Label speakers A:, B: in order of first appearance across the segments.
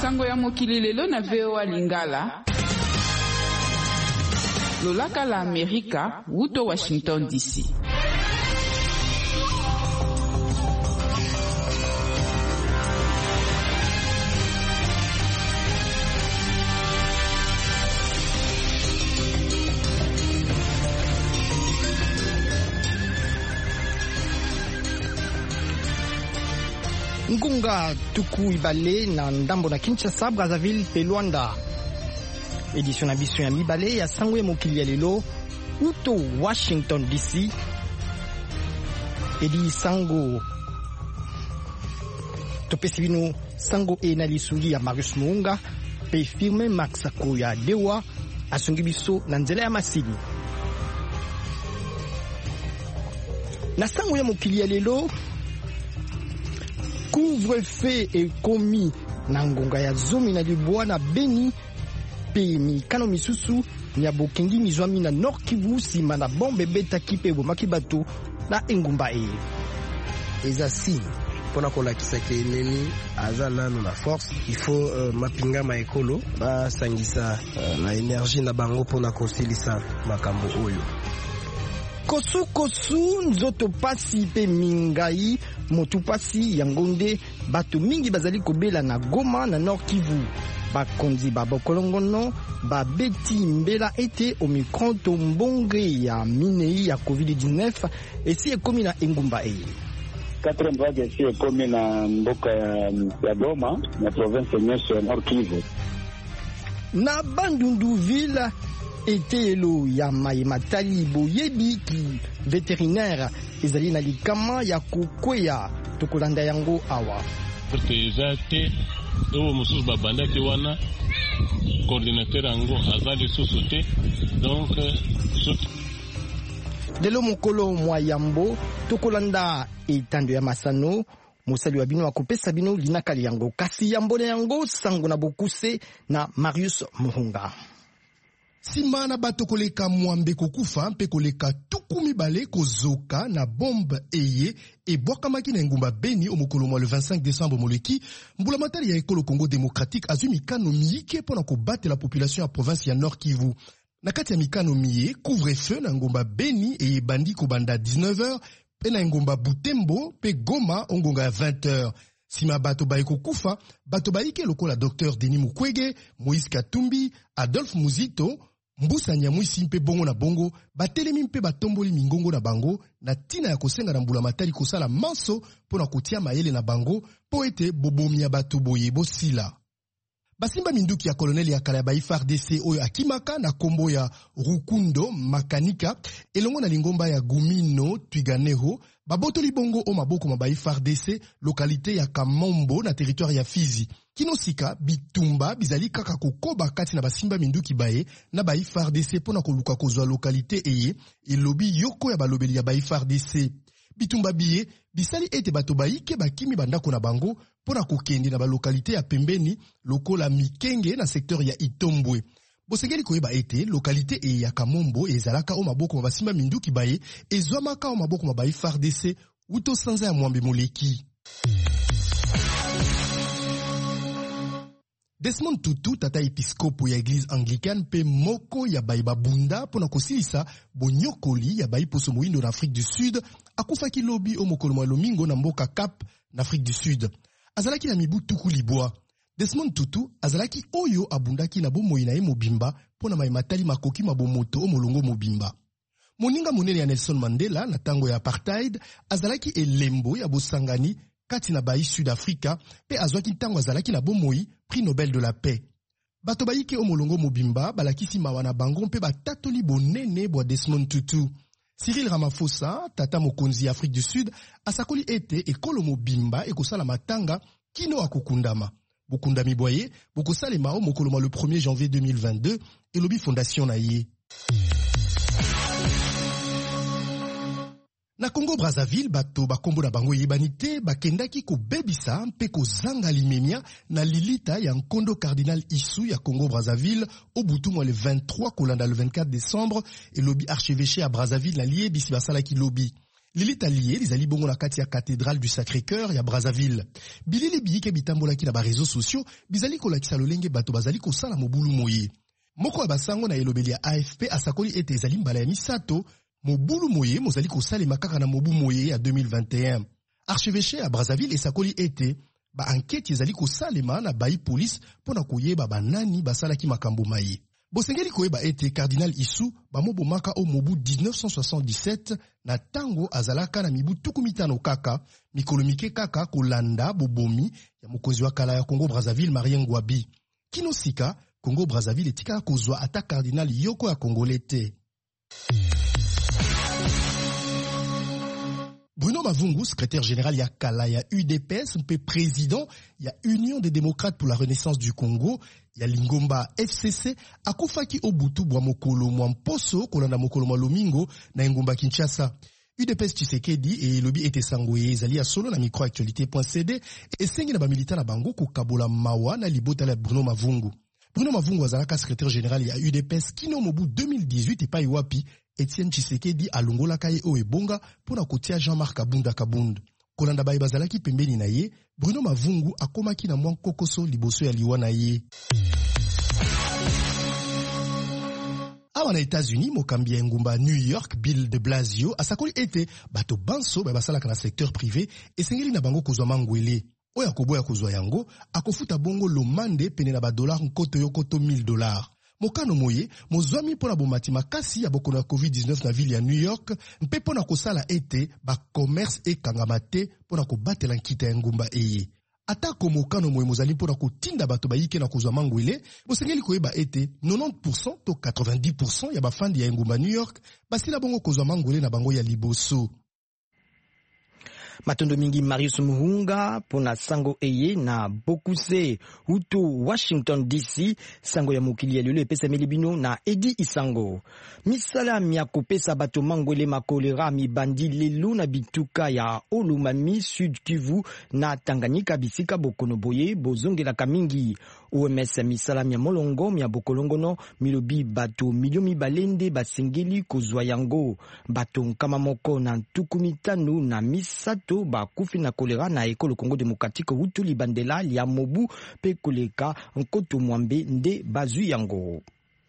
A: Sango ya mokili lelo na VOA Lingala. Lolaka la Amerika, wuto Washington DC.
B: Ngunga tuku ibale na ndambo na Kinshasa, Brazzaville pe Luanda. Édition na biso ya mibale ya sango ya mokili ya lelo uto Washington DC. Edi sango topesi bino sango e na lisuli ya Marius Muunga pe firme Max Koya Dewa asungi biso na nzela ya masini. Na sango ya mokili ya lelo, couvre-feu ekomi na ngonga ya zomi na libwa na Beni pe mikano misusu ya bokengi mizwami na Nord Kivu nsima na bombe betaki pe bomaki bato na engumba e.
C: Ezasi pona kolakisa ke neni aza nano na force, il faut mapinga ma ekolo basangisa na énergie na bango pona kosilisa makambo oyo.
B: Kosu nzoto pasi pe mingai motu pasi ya ngonde bato mingi bazali kobela na Goma na Nord Kivu. Bakonzi babokolongono babeti mbela ete Omicron tombonge ya minei ya COVID-19 esi ekomi na engumba e.
D: 4 vague esi ekomi na mboka ya Goma na province nyonso ya Nord Kivu.
B: Na Bandundu-ville etelo ya matali boyebi ki vétérinaire ezali na likama ya kokweya tokolanda yango awa.
E: Te ewo mususu babandaki wana coordinateur yango azali susu te, donc
B: lelo mokolo mwa yambo tokolanda etando ya masano mosali wa bino akopesa bino linakali yango kasi yambo na yango sango na bokuse na Marius Muhunga.
F: Sima na bato koleka mwambe kokufa mpe koleka tukumi bale kozoka na bombe eye ebwakamaki na ngumba Beni omokolo mwa le 25 décembre moleki mbula matali ya ekolo Congo démocratique azwi mikano miyike pona kobatela population ya province ya Nord Kivu. Na kati ya mikano miye couvre-feu na ngumba Beni eyebandi kobanda 19h pe na ngumba Butembo pe Goma ongonga ya 20h. Sima bato baye kokufa, bato baike lokola Dr Denis Mukwege, Moïse Katumbi, Adolphe Muzito, Mbusa Nyamwisi mpe bongo na bongo, batelemi mpe batomboli mingongo na bango, na tina ya kosenga na mbula matali kosala manso pona kotia mayele na bango, po ete bobomi ya bato boye bosila. Basimba minduki ya koloneli ya kala ya FARDC oyo akimaka na kombo ya Rukundo Makanika, elongo na lingomba ya Gumino Twiganeho, babotoli bongo o maboko ma FARDC, lokalite ya Kamombo na territoire ya Fizi. Kinosika bitumba bizali kaka kokoba kati na basimba minduki baye na FARDC pona koluka kozwa lokalite eye elobi yoko ya balobeli ya FARDC. Bitumba biye bisali ete bato baike bakimi bandako na bango pona kokende na balokalite ya pembeni lokola Mikenge na secteur ya Itombwe. Bosengeli koyeba ete lokalite eye ya Kamombo ezalaka o maboko ma basimba minduki baye ezwamaka o maboko ma FARDC uto sanza ya mwambe moleki. Desmond Tutu, tata episkopo ya Église anglicane pe moko ya babunda pona kosilisa bonyokoli ya poso moindo na Afrique du Sud akufaki lobi o mokolo mwa lomingo na mboka Cap na Afrique du Sud. Azalaki na mibu tuku libwa. Desmond Tutu azalaki oyo abundaki na bomoi na ye mobimba pona maimatali makoki mabomoto o molongo mobimba. Moninga monene ya Nelson Mandela na tango ya apartheid azalaki elembo ya bosangani kati na Sud Africa pe azwaki tango azalaki na bomoi prix Nobel de la paix. Bato baike o molongo mobimba balakisi mawa na bango mpe batatoli bonene bwa Desmond Tutu. Cyril Ramaphosa, tata mokonzi ya Afrique du Sud, asakoli ete ekolo mobimba ekosala matanga kino akokundama. Bokundami boye, bokosalema o mokolo le 1er janvier 2022 elobi fondation na ye. Na Congo Brazzaville, bato bakombo na bango yebanite bakendaki ko bebisa mpe ko zanga limemia na lilita ya nkondo cardinal Isu ya Congo Brazzaville au butu le 23 kolanda le 24 décembre et lobby archevêché à Brazzaville na lié bisi basala ki lobby. Lilitalie lizali bongo na kati ya cathédrale du Sacré-Cœur ya Brazzaville. Bilili biyike bitambolaki na ba réseaux sociaux bizali kolakisa lolenge bato bazali kosala mobulu moye. Moko ya basango na elobeli ya AFP asakoli ete ezali mbala ya misato mobulu moye mozali kosalema kaka na mobu moye ya 2021. Archevêché ya Brazzaville esakoli ete ba enquête ezali kosalema na bayi police pona koyeba banani basalaki makambo maye. Bosengeli koyeba ete Cardinal Issou bamobomaka o mobu 1977 na tango azalaka na mibu 15 kaka mikolo mike kaka kolanda bobomi ya mokonzi wa kala ya Congo Brazzaville Marien Ngouabi. Kino sika Congo Brazzaville etika kozwa ata Cardinal Yoko ya Congolais te. Bruno Mavungu, secrétaire général ya Kala ya UDPS, mpe président ya Union des démocrates pour la renaissance du Congo, ya Lingomba FCC, akufaki obutu bwa mokolo mwa mposo kolanda mokolo mwa lomingo na Ngomba Kinshasa. UDPS Tshisekedi et lobi ete sangoye ezali ya solo na microactualité.cd esengi na bamilita na bango kokabola mawa na libota la Bruno Mavungu. Bruno Mavungu azalaka secrétaire général ya UDPS kino mobu 2018 epai wapi Etienne Tshisekedi alongolaka ye o ebonga pona kotia Jean-Marc Kabunda. Kolanda baye bazalaki pembeni na ye, Bruno Mavungu akomaki na mwa kokoso liboso ya liwa na ye. Awa na États-Unis, mokambi ya ngumba New York, Bill de Blasio, asakoli ete bato banso basalaka na secteur privé esengeli na bango kozwa mangwele. Oya koboya kozwa yango, akofuta bongo lomande pene na $1 nkoto yokoto $1000. Mokano moye, mozwami pona bomati makasi ya bokono ya COVID-19 na ville ya New York, mpe pona kosala ete ba commerce e kangamate pona kobatela nkita ya ngumba eye. Atako mokano moye mozali pona kotinda bato bayike na kozwa mangwele, bosengeli koyeba ete 90% to 90% ya bafandi ya ngumba New York basila bongo kozwa mangwele na bango ya liboso.
B: Matondo mingi Marius Muhunga pona sango eye na Bokuse Huto Washington DC sango ya mokili ya lelo epesa milibino na Edi Isango. Misala mia kopesa bato mangwele makolera mibandi lelo na bituka ya Olumami Sud Kivu na Tanganyika bisika bokono boye bozongela kamingi. OMS misala mia molongo mia bokolongono milobi bato miliomi balende basengeli kozwa yango bato nkama moko na tukumitanu na misato bakufi na kolera na ekolo Congo Démocratique hutu libandela lia mobu pe koleka nkoto mwambe nde bazu yango.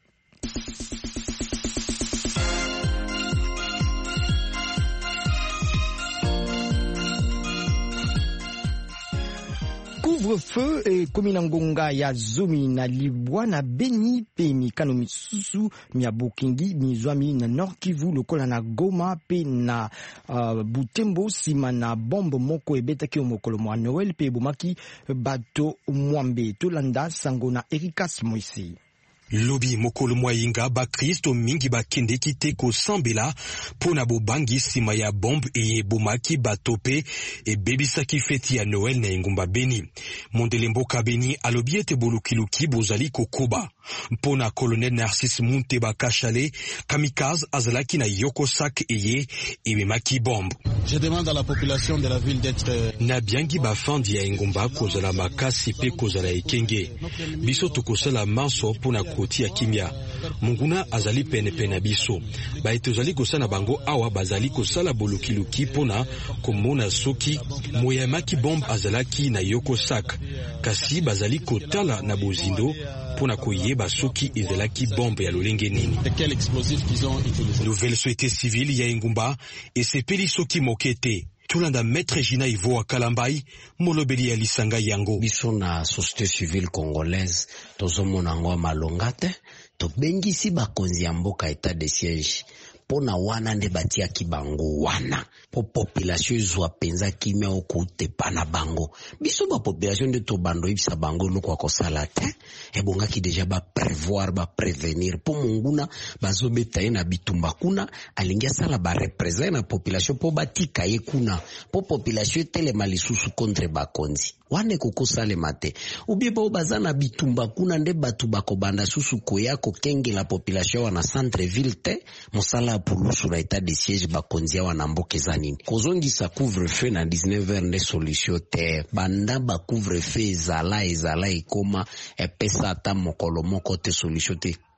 B: Couvre-feu et kominangonga ya zomi na libwa na Beni pe mikano misusu mia Bokingi mizwami na Nord Kivu lokola na Goma pe na Butembo sima na bombe moko ebetaki mokolo mwa Noël pe bomaki bato mwambe tolanda sango na Erikas Moisi.
G: Lobi mokolo mwainga ba Kristo mingi ba kende kite ko sambela pona bobangi sima ya bombe e bomaki batope e bebisaki feti ya Noël na Ngumba Beni. Mondelemboka Beni alobi ete bolukiluki bozali kokoba. Pona colonel Narcisse Munteba Kachale kamikaze azalaki na Yokosak eye e memaki bombe.
H: Je demande à la population de la ville d'être
G: na biangi bafandi ya Ngumba kozala makasi pe kozala ekenge. Biso tokosala manso pona koti ya kimia. Munguna azali pene biso. Ba etozali kosala bango awa bazali kosala bolukiluki pona komona soki moyamaki bombe azalaki na Yokosak. Kasi bazali kotala na bozindo pona koyeba soki ezalaki bombe ya lolenge nini.
H: Quel explosif qu'ils ont utilisé.
G: Nouvelle société civile ya Ngumba et sepeli soki mokete. Tulanda maître Gina Ivo wa Kalambai molobeli ya lisanga yango.
I: Biso na société civile congolaise tozomona ngo malongate to bengisi bakonzi ya mboka état de siège pona wana nde batiaki bango wana po population ezwa penza kimia okute pana bango. Biso ba population nde to bando ibisa bango loko akosala te ebongaki deja ba prévoir ba prévenir po munguna bazobeta na bitumba kuna alingia sala ba representer na population po batika ye kuna po population telema lisusu contre bakonzi wane kokosale mate ubie ba bazana bitumba kuna nde batu bakobanda susu koya kokenge la population wana centre ville te mosala pulusu na état de siège bakonzi wana mboke zanini kozongisa couvre-feu na 19h nde solution te banda ba couvre-feu ezala ekoma epesa ata mokolo moko te solution te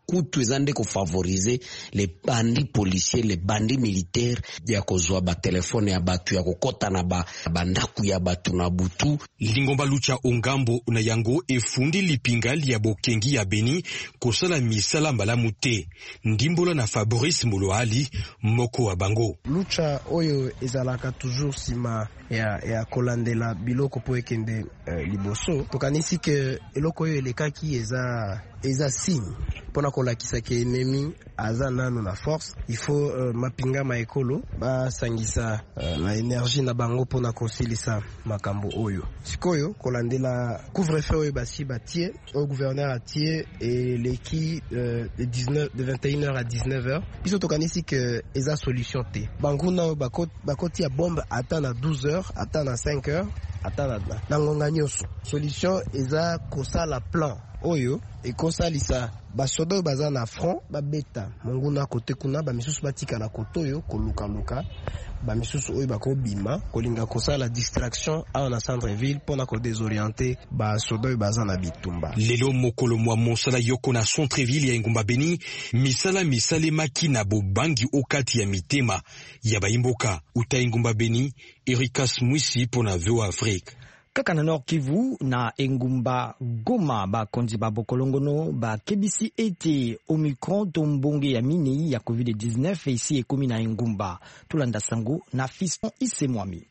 I: kutu ezande ko favoriser les bandits policiers, les bandits militaires ya kozwa ba telefone ya batu ya kokota na bandaku ya batu na butu.
G: Lingomba Lucha Ongambo na yango efundi lipingali ya bokengi ya Beni kosala misala mbalamu te. Ndimbola na Fabrice Moloali moko wa bango.
C: Lucha oyo ezalaka toujours sima ya kolandela biloko po ekende liboso. Tokanisi ke eloko oyo elekaki eza signe pona kolakisa ke ennemi aza nano na force. Il faut mapinga ma ekolo basangisa na énergie na bango pona kosilisa makambo oyo. Sikoyo kolandela couvre-feu oyo basi batie au gouverneur atie et leki de 21h à 19h. Biso tokanisi ke eza solution te. Banguna bakoti ya bombe ata na 12h, ata na 5h, ata na ngonga nyoso. Solution eza kosala plan oyo ekosalisa basoda oyo baza na front babeta monguna kote kuna bamisusu batika na kotoyo koluka bamisusu oyo bakobima kolinga kosala distraction awa na centre ville pona ko désorienter basoda oyo baza na bitumba.
G: Lelo mokolo mwa mosala yoko na centre ville ya Engumba Beni misale maki na bobangi okati ya mitema ya baimboka uta Engumba Beni. Erikas Mwisi pona VOA Afrique.
B: Kaka na Nord Kivu na Engumba Goma bakonzi ba bokolongono ba kebisi ete Omicron tombonge ya mini ya COVID-19 isi ekomi na Engumba. Tulanda sango na Fiston Isemwami.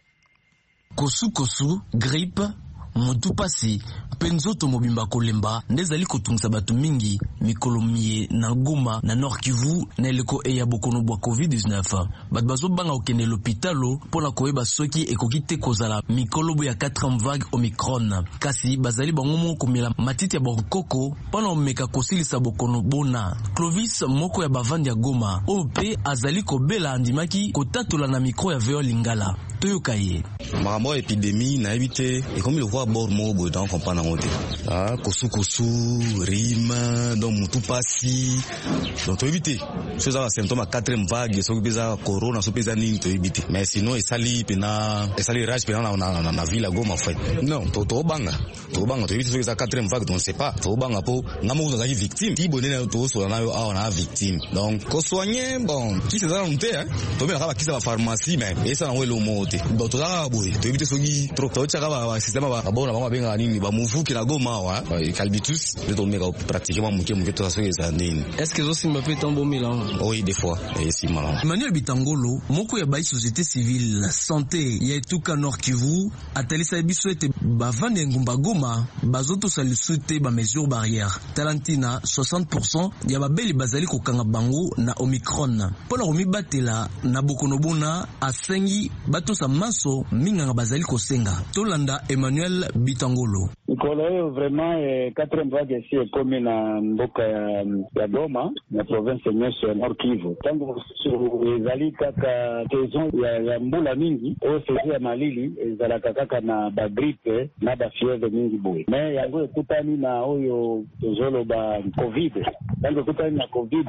J: Kosu, grippe, mutu pasi, penzoto mobimba kolemba, ndezali kotungisa batu mingi, mikolomie na Goma na Nord Kivu na eleko eya bokono bwa COVID-19. Batu bazo banga okende l'hôpitalo pona koyeba soki ekoki te kozala mikolobo ya 4e vague Omicron. Kasi bazali bangomo komela matiti ya borokoko pona omeka kosilisa bokono bona. Clovis moko ya bavandi ya Goma, ope azali kobela andimaki kotatola na mikro ya Veo Lingala. Toyoka ye.
K: Makambo epidémie na ebite ekomi le roi bord mo bo donc comprendre ngote. Ah kosu rime donc mutu pasi. Donc to ebite. Ce ça symptôme 4e vague so pesa corona so pesa nini to ebite. Mais sinon esali rage pena na ville Goma fait. Non, to banga to ebite so ça 4e vague donc c'est pas. To banga po ngamo zo zaki victime. Ti bonene to so na yo a na victime. Donc ko soigner bon, qui c'est ça on te hein. To be la ki sa pharmacie mais et ça na le mot. Donc to za boy to ebite so gi trop to chaka ba système ba bona ba benga nini ba muvuki na Goma wa calbitus de to meka pratiquement muke to ça ça nini.
J: Est-ce que aussi m'a fait tomber Milan?
K: Oui, des fois et si mal.
J: Emmanuel Bitangolo moko ya ba société civile santé ya etuka Nord Kivu atalisa biso ete bavandi Engumba Goma bazoto salisute ba mesure barrière talantina 60% ya babeli bazali kokanga bango na Omicron pona komibatela na bokono bona asengi bato sa maso minganga bazali kosenga. Tolanda Emmanuel Bitangolo.
D: Nikolo vraiment 4e vague ici comme na mboka ya Goma na province ya Nord Kivu. Tango ezali kaka saison ya mbula mingi o saison ya malili ezalaka kaka na ba grippe na ba fièvre mingi boy. Mais yango ekutani na oyo tozolo ba Covid. Tango ekutani na Covid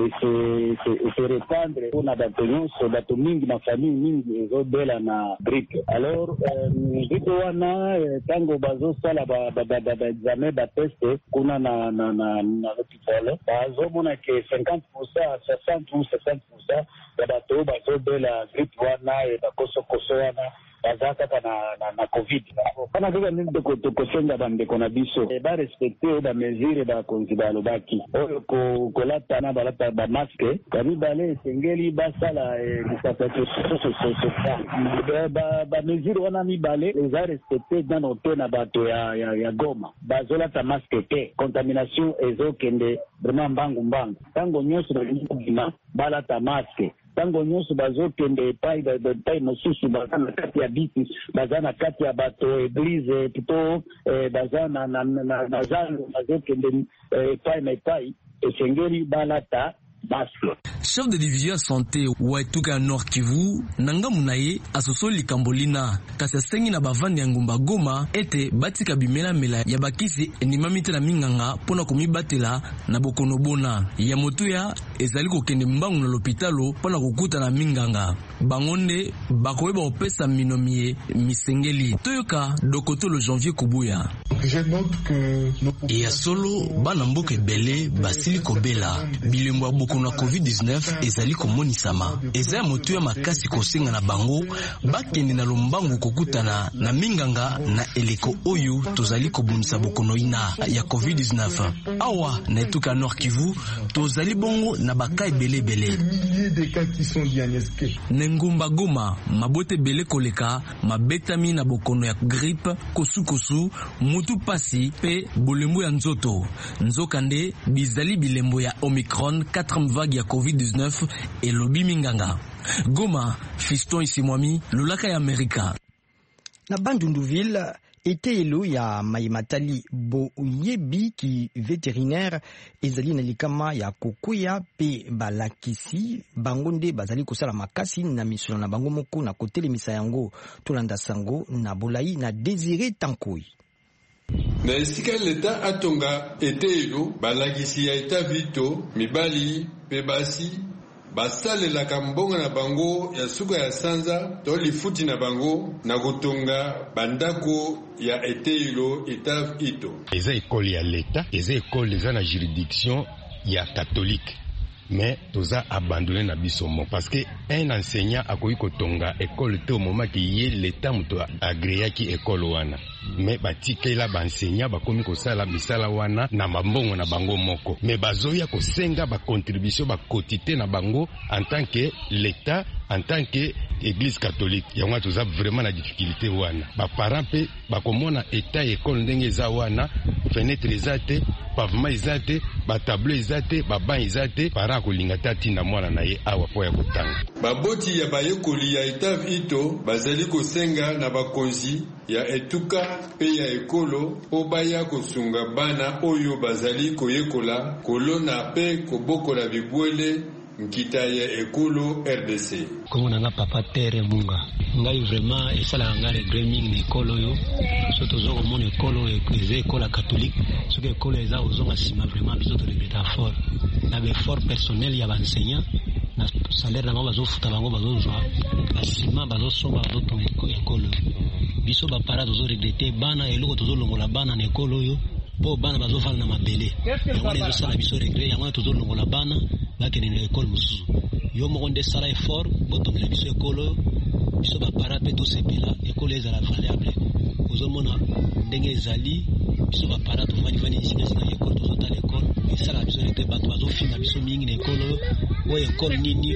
D: se répandre na bato nyonso bato mingi na famille mingi ezobela na grippe. Alors grippe wana tango bazosala ba examen ba test kuna na l'hôpital bazomona ke 50% 60% ya bato bazobela grippe wana bakoso wana bazaka na Covid. Kana kaka nini kosenga bandeko na biso ba respecter ba mesure ba konzi ba lobaki oyo kolata na balata ba masque kani bale sengeli basala disapete ba mesure wana mi bale les a respecter dans notre na bato ya Goma bazolata masque te contamination ezokende vraiment mbangu tango nyonso na balata masque tango nyonso bazokende epai mosusu baza na kati ya biti baza na kati ya bato eglise plutôt baza na zalo bazokende epai na epai esengeli balata basque.
J: Chef de division santé wa etuka Nord Kivu nanga munaye asosoli kambolina kasi asengi na bavandi ya Engumba Goma ete batika bimela mela ya bakisi endimamite na minganga pona komibatela na bokono bona ya motuya ezali kokende mbangu na l'hôpitalo pona kokuta na minganga bangonde bakoyeba opesa minomie misengeli toyoka Dokotolo Janvier Kubuya. ya solo bana mboka ebele basili kobela bilembo ya bokono ya COVID-19 ezali komonisama. Eza ya moto ya makasi kosenga na bango bakende na lombangu kokutana na minganga na eleko oyo tozali kobunisa bokono ina ya COVID-19. Awa na etuka Nord Kivu tozali bongo na baka ebele. Nengumba Goma mabote bele koleka mabetami na bokono ya grippe, kosu mutu pasi pe bolembo ya nzoto. Nzokande bizali bilembo ya Omicron 4e vague ya COVID-19 elobi minganga. Goma, Fiston Isimwami, lolaka ya Amerika.
B: Na Bandunduville, etelo ya Maimatali Boyebi ki vétérinaire ezali na likama ya kokuya pe balakisi bangonde bazali kosala makasi na misolo na bango moko na kotelemisa yango tolanda sango na Bolai na Désiré Tankoi.
L: Na esika leta atonga etelo balakisi ya eta vito mibali pe basi basalelaka mbongo na bango ya suka ya sanza to lifuti na bango na kotonga bandako ya etelo eta ito.
M: Eza ekole ya leta, eza ekole eza na juridiction ya catholique. Mais toza abandonné na biso mo parce que un enseignant akoki kotonga école te au moment que ye l'état muto agréa ki école wana mais batikela ba enseignant bakomi kosala misala wana na mabongo na bango moko mais bazoya kosenga ba contribution ba quotité na bango en tant que l'état en tant que église catholique yango toza vraiment na difficulté wana ba parents pe bakomona état école ndenge za wana fenêtre ezate pavement ezate ba tableau ezate ba banc ezate para kolinga tati na mwana na ye awa po ya kotanga
L: baboti ya bayekoli ya état ito bazali kosenga na bakonzi ya etuka pe ya ekolo po baya kosunga bana oyo bazali koyekola kolona pe kobokola bibwele nkita ya ekolo RDC.
N: Comme on a papa terre munga ngai vraiment esala nga regret mingi na ekolo yo soto zo ko mon ekolo eze ekolo catholique soki ekolo eza ozonga sima vraiment biso to regreta fort na effort personnel ya enseignant na salaire na bazo futa bango bazo zwa asima bazo somba bazo to ekolo biso ba para zo regreter bana eloko to zo longola bana na ekolo yo po bana bazo fala na mabele yango ezo sala biso regret yango to zo longola bana bakene na ekolo mususu yo mo nde sala effort botongela biso ekolo biso ba para pe to sepela ekolo ezala variable ozomona ndenge ezali biso ba para to fani singa ekolo to zota ekolo esala biso rete bato bazofinga biso mingi na ekolo o ekolo nini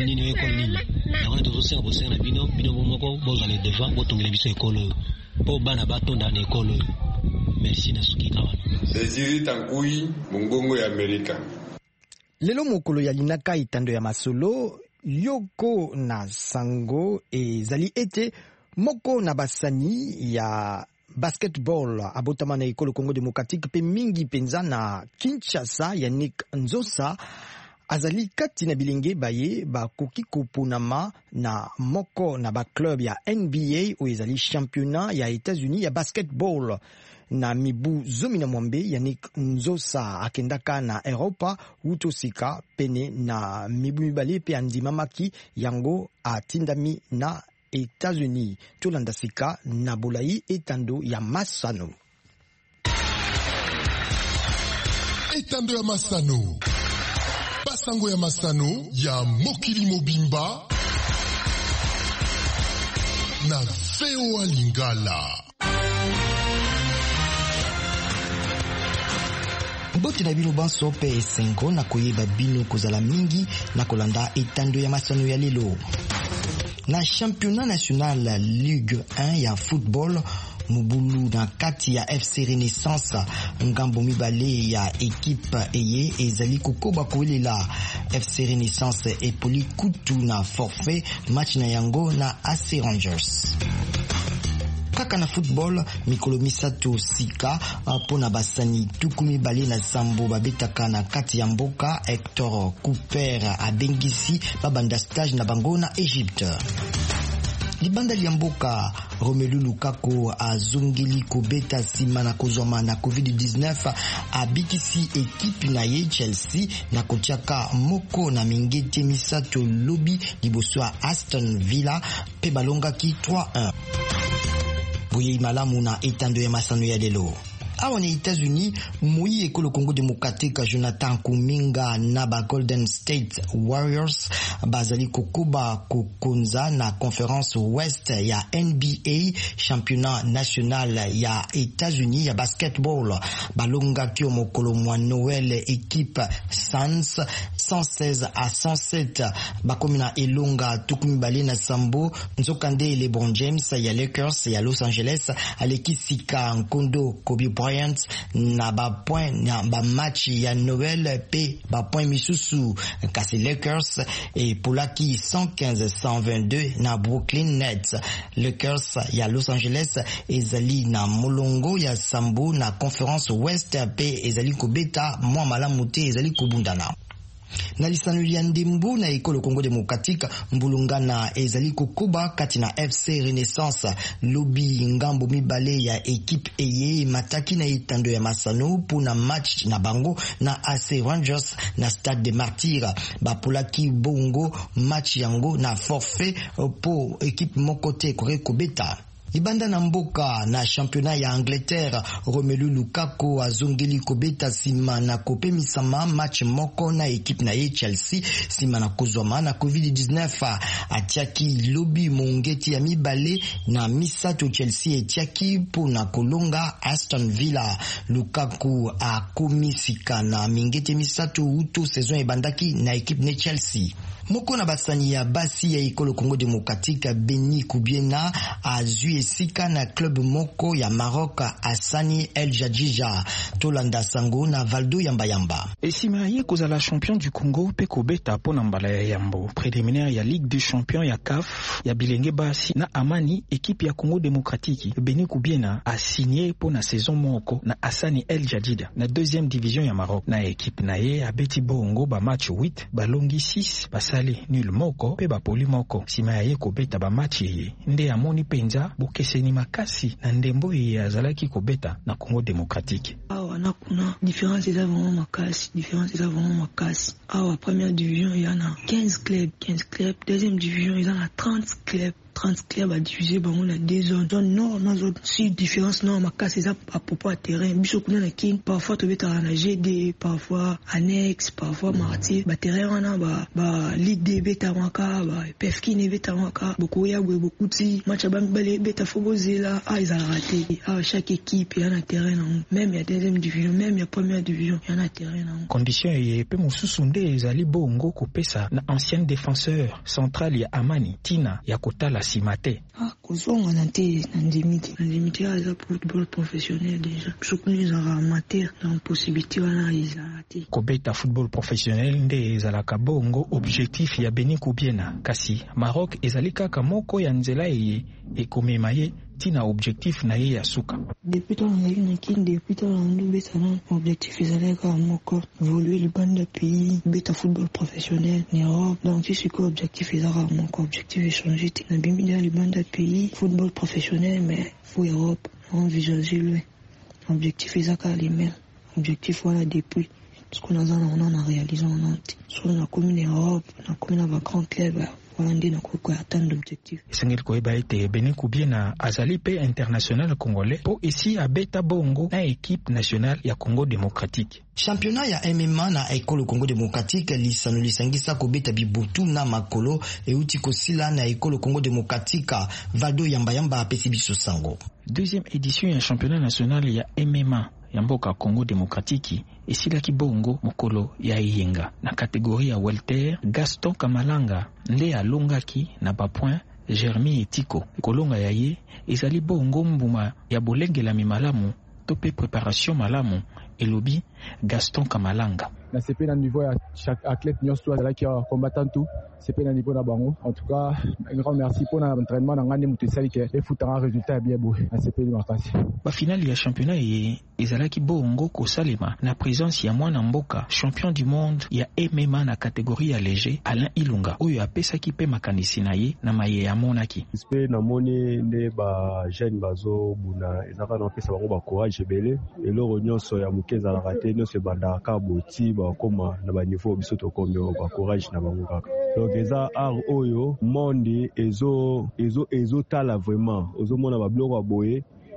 N: yango to zosenga bosenga na bino moko bozala devant botongela biso ekolo po bana batonda na ekolo. Merci na suki kawana.
L: Désiré Tankui, mungongo ya Amerika.
B: Lelo mokolo ya linaka itando ya masolo yoko na sango ezali ete moko na basani ya basketball abotama na ekolo Congo Démocratique pe mingi penza na Kinshasa Yannick Nzosa azali kati na bilenge baye bakoki koponama na moko na ba club ya NBA o ezali championnat ya États-Unis ya basketball. Na mibu zomi na mwambe Yannick Nzosa akendaka na Europa utosika pene na mibu mibale pe andimamaki yango atindami na États-Unis. Tolanda sika na Bolai etando ya Masano.
F: Etando ya Masano. Basango ya Masano ya Mokili Mobimba na VOA Lingala.
B: Boti na bino banso pe esengo na koyeba bino kozala mingi na kolanda etando ya masano ya lelo. Na championnat national Ligue 1 ya football mubulu na kati ya FC Renaissance ngambo mibale ya equipe eye ezali kokoba kolela FC Renaissance epoli kutu na forfait match na yango na AC Rangers. Kaka na football mikolo misato sika pona basani tukumi bale na sambo babetaka na kati ya mboka. Hector Cooper abengisi babanda stage na bango na Egypte. Libanda ya mboka Romelu Lukaku azongeli kobeta sima na kozoma na COVID-19 abikisi ekipi na ye Chelsea na kotiaka moko na mingete misato lobi liboso Aston Villa pe balongaki 3-1. Boye malamu na etando ya masano ya lelo. awa ni États-Unis moi ekolo Congo démocratique Jonathan Kuminga na ba Golden State Warriors bazali kokuba kokonza na conférence ouest ya NBA championnat national ya États-Unis ya basketball balonga kio mokolo mwa Noël équipe Suns 116-107 bakomina elonga tukumi bale na sambo nzokande LeBron James ya Lakers ya Los Angeles aleki sika nkondo Kobe Bryant na ba point na ba match ya Noël pe ba point misusu kasi Lakers et Polaki 115-122 na Brooklyn Nets. Lakers ya Los Angeles ezali na molongo ya sambo na conférence ouest pe ezali kobeta mwa malamu te ezali kobundana. Na lisano ya ndembo na ekolo Congo démocratique mbulungana ezali kokuba kati na FC Renaissance lobi ngambo mibale ya équipe eye mataki na etando ya masano pona match na bango na AC Rangers na Stade des Martyrs bapolaki bongo match yango na forfait po équipe mokote koreko beta. Ibanda na mboka na championnat ya Angleterre Romelu Lukaku azongeli kobeta sima na kopemisama match moko na équipe na Chelsea sima na kozwama na COVID-19 atiaki lobi mongeti ya mibale na misato Chelsea etiaki pona kolonga Aston Villa. Lukaku akomisika na mingete misato uto saison ebandaki na équipe na Chelsea. Moko na basani ya basi ya ekolo Congo démocratique Beni Kubiena azui esika na club moko ya Maroc Asani El Jadija tolanda sango na Valdo Yamba Yamba.
O: Esima ye kozala champion du Congo pe kobeta pona mbala ya yambo préliminaire ya Ligue des Champions ya CAF ya bilenge basi na Amani équipe ya Congo démocratique. Beni Kubiena a signé pona saison moko na Asani El Jadida na deuxième division ya Maroc na équipe na ye abeti bongo ba match 8 balongi 6 basali nul moko pe bapoli moko sima ya ye kobeta ba match ye nde amoni penza bokeseni makasi na ndembo ye azalaki kobeta na Congo démocratique.
P: Awa na kuna différence eza vraiment makasi. Awa première division il y en a 15 clubs, deuxième division il y en a 30 clubs à diviser bango na deux zones. Zone nord na zone sud différence non makasi eza à propos à terrain biso kuna na king parfois to beta na GD parfois annexe parfois martyr ba terrain wana ba Ligue D beta maka ba PFK beta maka beaucoup ya beaucoup ti match ba mbele beta fogozela ils a raté chaque équipe il y a un terrain même il y a deuxième division même il y a première division il y a un terrain
O: condition ye pe mususu nde ezali bongo kopesa na ancien défenseur central ya Amani Tina ya kotala simate
P: kozonga na te na ndimite aza football professionnel déjà sokuni za amateur na possibilité wana izati
O: kobeta football professionnel nde ezalaka bongo objectif ya Beni Kubiena kasi Maroc ezali kaka moko ya nzela ye ekomema ye tina objectif na ye ya suka
P: depuis ton na kin depuis ton ndu beta na objectif ezali ka moko évoluer le band de pays beta football professionnel en Europe donc c'est quoi objectif ezali moko objectif échanger na bimbi le band de pays football professionnel mais pour Europe on visualiser objectif ezali les mêmes objectif voilà depuis ce qu'on a réalisé en Nantes sur la commune Europe la commune avec grand club
O: esengeli koyeba ete Beni Kubiena azali pe international congolais po esi abeta bongo na équipe nationale ya Congo démocratique.
B: Championnat ya MMA na ekolo Congo démocratique lisano lisangisa kobeta bibutu na makolo euti kosila na ekolo Congo démocratique Valdo Yamba Yamba apesi biso sango.
O: Deuxième édition ya championnat national ya MMA ya mboka Congo démocratique esilaki bongo mokolo ya Iyenga na catégorie ya welter. Gaston Kamalanga nde alongaki na ba point Jeremy Etiko kolonga ya ye ezali bongo mbuma ya bolengela malamu to pe préparation malamu elobi Gaston Kamalanga
Q: na CP na niveau ya chaque athlète nyonso azalaki combattant tout CP na niveau na bango. En tout cas un grand merci pour l'entraînement na ngani mutu sali ke efutanga résultat bien beau na CP ni makasi.
O: Ba finale ya championnat ye ezalaki bongo ko salema na présence ya mwana mboka champion du monde ya MMA na catégorie ya léger Alain Ilunga oyo apesaki pe makanisi na ye na maye ya monaki.
R: CP na moni nde ba jeune bazo buna ezaka na pesa bango ba courage ebele eloko nyonso ya mukeza la raté nyonso banda ka boti koma na ba niveau biso to kombe ba courage na bango kaka. Donc eza art oyo monde ezo tala vraiment ozo mona ba bloko boye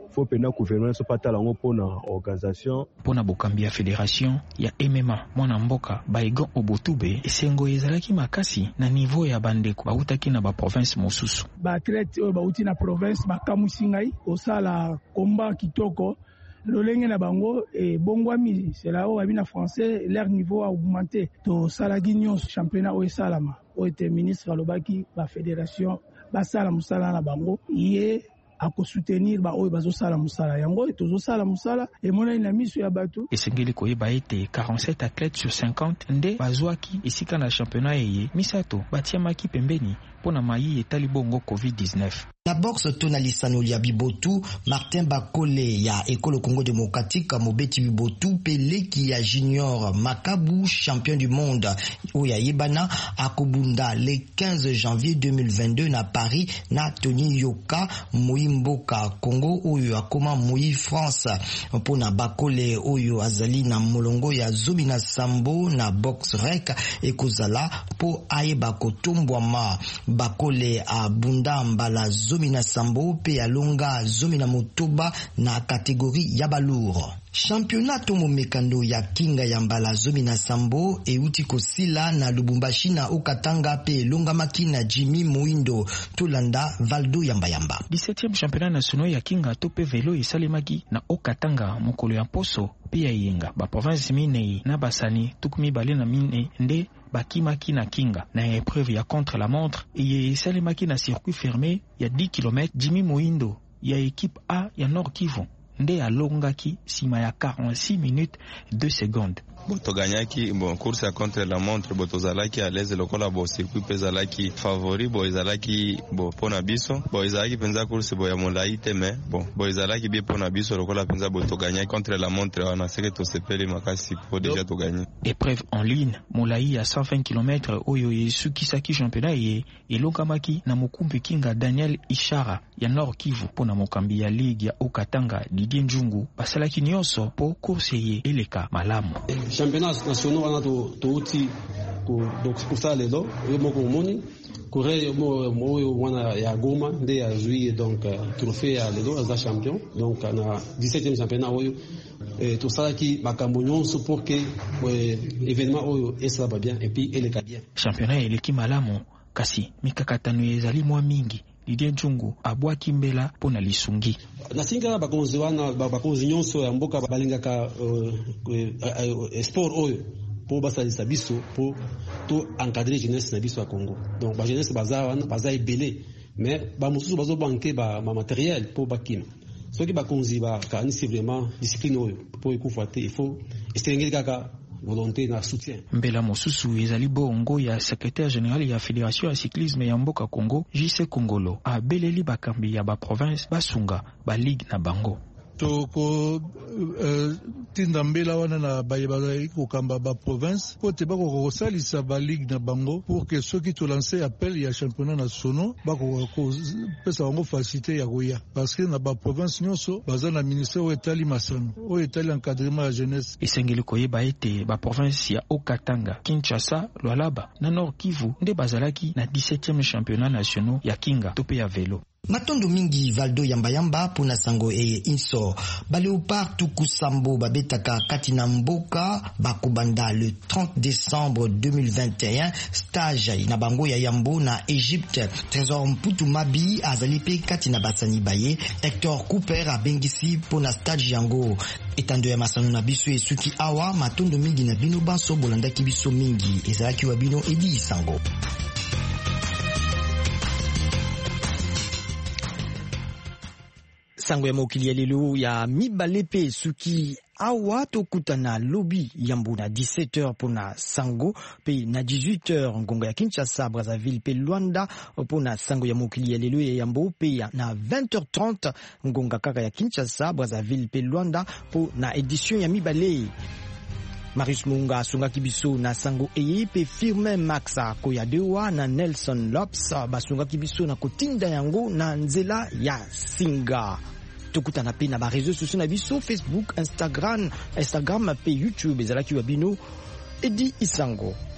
R: faut pena gouvernement so patala ngo pona organisation
O: pona bokambi ya fédération ya MMA mwana mboka Baigon Obotube esengo ezalaki makasi na niveau ya bandeko bautaki na ba province mosusu
S: ba athlète oyo bauti na province bakamusi ngai osala combat kitoko lolenge na bango et bongwami c'est là où abina français leur niveau a augmenté to salaki nyonso championnat o esalama o était ministre alobaki ba fédération basala musala na bango ye akosoutenir ba oyo bazosala musala yango tozosala musala emona ina miso ya bato
O: esengeli koyeba ete 47 athlètes sur 50 nde bazwaki esika na championnat eye misato batiamaki pembeni pona mayi etali bongo COVID-19.
B: La boxe tona lisano ya Bibotu, Martin Bakole ya École Congo démocratique, Mobeti Bibotu, Peleki ya Junior Makabu, champion du monde, Oya Yebana, Akobunda, le 15 janvier 2022 na Paris, na Tony Yoka, Moimboka, Congo, Oyo Akoma, Moi France, Pona Bakole, Oyo Azali na Molongo ya Zomina Sambo, na boxe rec, Ekozala, Po Aeba Kotombwama, Bakole a Bunda Mbala Zomina Sambo pe alonga Zomina Motoba na kategori ya balourd. Championnat tomo mekando ya kinga ya Mbala Zomina Sambo e uti kosila na Lubumbashi na Okatanga pe longa makina Jimmy Moindo Tolanda Valdo Yamba.
O: 17e championnat national ya kinga tope velo esalemaki na Okatanga mokolo ya poso pe ya yenga ba province minei na basani tukumi bale na mine nde bakimaki na kinga na épreuve ya contre la montre et esalemaki na circuit fermé ya 10 km. Jimmy Moindo ya équipe A ya Nord Kivu nde alongaki sima ya 46 minutes 2 secondes.
T: Botoganyaki course ya contre la montre botozalaki à l'aise lokola bo circuit pezalaki favori bo ezalaki bo pona biso bo ezalaki penza course bo ya molaite mais bo ezalaki bien pona biso lokola penza botoganyaki contre la montre wana seke to sepeli makasi po déjà to gagner.
O: Épreuve en ligne molai à 120 km oyo yesukisaki championnat ye elongamaki na mokumbi kinga Daniel Ishara ya Nord Kivu pona mokambi ya ligue ya Okatanga Didier Njungu basalaki nyonso po course ye eleka malamu.
H: Championnat national wana to uti donc kusala lelo yo moko moni kore mo wana ya Goma nde ya juillet donc trophée ya lelo za champion donc na 17e championnat oyo to sala ki makambo nyonso pour que événement oyo esaba bien et puis eleka bien.
O: Championnat eleki malamu kasi mikakatano ezali mwa mingi. Didier Njungu abwaki mbela pona lisungi.
H: Nasinga bakonzi wana bakonzi nyonso ya mboka balingaka sport oyo po basalisa biso po to encadrer jeunesse na biso ya Congo. Donc ba jeunesse baza ebele mais ba mususu bazo banke ba matériel po bakina. Soki bakonzi ba kanisi vraiment discipline oyo po ekufuate il faut estengeli kaka volonté na soutien.
O: Mbela mosusu ezali bongo ya secrétaire général ya fédération ya cyclisme ya mboka Congo JC Congolo a beleli bakambi ya ba province basunga ba ligue na bango.
U: Toko tinda mbela wana na bayebala kokamba ba province po te bako kosalisa ba ligue na bango pour que ceux qui to lancer appel ya championnat national bako pesa bango facilité ya koya parce que na ba province nyonso baza na ministère o etali masano o etali encadrement ya jeunesse.
O: Esengeli koyeba ete ba province ya Okatanga, Kinshasa, Lualaba na Nord Kivu nde bazalaki na 17e championnat national ya kinga tope ya velo.
B: Matondo mingi Valdo Yamba pona sango eye inso Baleopard Tukusambo babetaka katina mboka bakobanda le 30 décembre 2021 stage na bango ya Yambo na Egypte. Trésor Mputu Mabi azali pe katina basani baye. Hector Cooper abengisi pona stage yango etando ya masano na biso esuki awa matondo mingi na bino banso bolandaki biso mingi ezalaki wa bino edi sango. Sango ya mokili ya lelo ya mibalepe suki awa tokutana lobi yambo na 17h pona sango pe na 18h ngonga ya Kinshasa Brazzaville pe Luanda pona sango ya mokili ya lelo ya yambo pe na 20h30 ngonga kaka ya Kinshasa Brazzaville pe Luanda po na édition ya mibale. Marius Munga asungaki biso na sango eye pe Firmin Maxa Koyadewa na Nelson Lopes basungaki biso na kotinda yango na nzela ya singa. Tokutana pe na ba réseaux sociaux na biso Facebook, Instagram pe YouTube ezalaki wa bino Edi Isango.